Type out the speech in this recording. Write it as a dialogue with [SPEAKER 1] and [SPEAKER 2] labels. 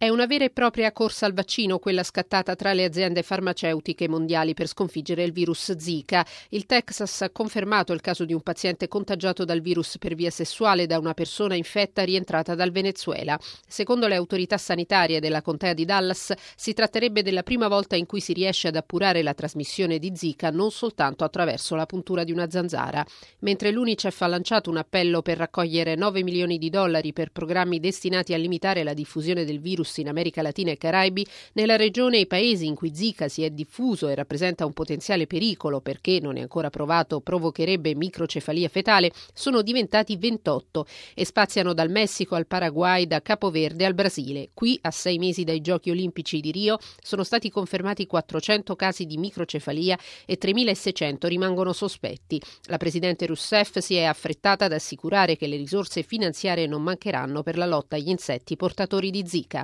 [SPEAKER 1] È una vera e propria corsa al vaccino quella scattata tra le aziende farmaceutiche mondiali per sconfiggere il virus Zika. Il Texas ha confermato il caso di un paziente contagiato dal virus per via sessuale da una persona infetta rientrata dal Venezuela. Secondo le autorità sanitarie della contea di Dallas, si tratterebbe della prima volta in cui si riesce ad appurare la trasmissione di Zika non soltanto attraverso la puntura di una zanzara. Mentre l'UNICEF ha lanciato un appello per raccogliere 9 milioni di dollari per programmi destinati a limitare la diffusione del virus in America Latina e Caraibi, nella regione e i paesi in cui Zika si è diffuso e rappresenta un potenziale pericolo perché, non è ancora provato, provocherebbe microcefalia fetale, sono diventati 28 e spaziano dal Messico al Paraguay, da Capoverde al Brasile. Qui, a 6 mesi dai Giochi Olimpici di Rio, sono stati confermati 400 casi di microcefalia e 3.600 rimangono sospetti. La presidente Rousseff si è affrettata ad assicurare che le risorse finanziarie non mancheranno per la lotta agli insetti portatori di Zika.